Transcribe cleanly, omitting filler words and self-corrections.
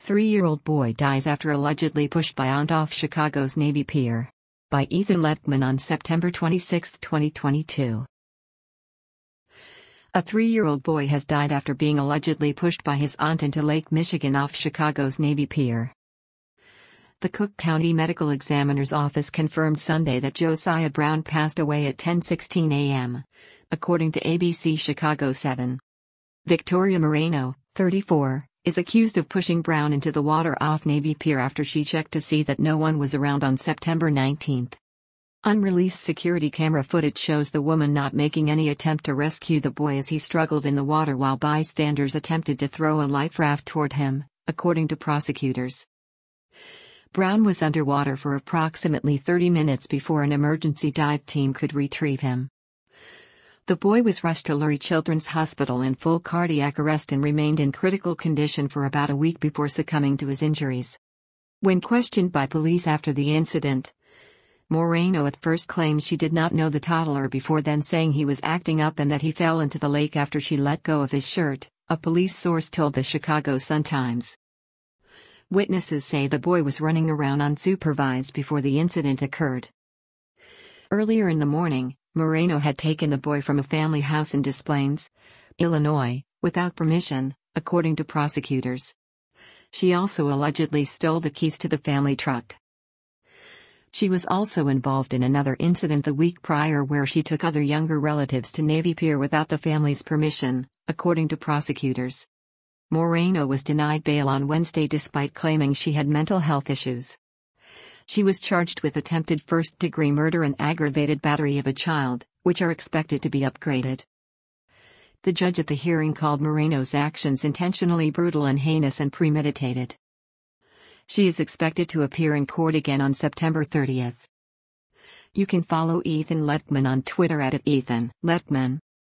3-year-old boy dies after allegedly pushed by aunt off Chicago's Navy Pier. By Ethan Letman on September 26, 2022. A 3-year-old boy has died after being allegedly pushed by his aunt into Lake Michigan off Chicago's Navy Pier. The Cook County Medical Examiner's Office confirmed Sunday that Josiah Brown passed away at 10:16 a.m., according to ABC Chicago 7. Victoria Moreno, 34, is accused of pushing Brown into the water off Navy Pier after she checked to see that no one was around on September 19. Unreleased security camera footage shows the woman not making any attempt to rescue the boy as he struggled in the water while bystanders attempted to throw a life raft toward him, according to prosecutors. Brown was underwater for approximately 30 minutes before an emergency dive team could retrieve him. The boy was rushed to Lurie Children's Hospital in full cardiac arrest and remained in critical condition for about a week before succumbing to his injuries. When questioned by police after the incident, Moreno at first claimed she did not know the toddler before then saying he was acting up and that he fell into the lake after she let go of his shirt, a police source told the Chicago Sun-Times. Witnesses say the boy was running around unsupervised before the incident occurred. Earlier in the morning, Moreno had taken the boy from a family house in Des Plaines, Illinois, without permission, according to prosecutors. She also allegedly stole the keys to the family truck. She was also involved in another incident the week prior where she took other younger relatives to Navy Pier without the family's permission, according to prosecutors. Moreno was denied bail on Wednesday despite claiming she had mental health issues. She was charged with attempted first-degree murder and aggravated battery of a child, which are expected to be upgraded. The judge at the hearing called Moreno's actions intentionally brutal and heinous and premeditated. She is expected to appear in court again on September 30. You can follow Ethan Letman on Twitter at @EthanLetman.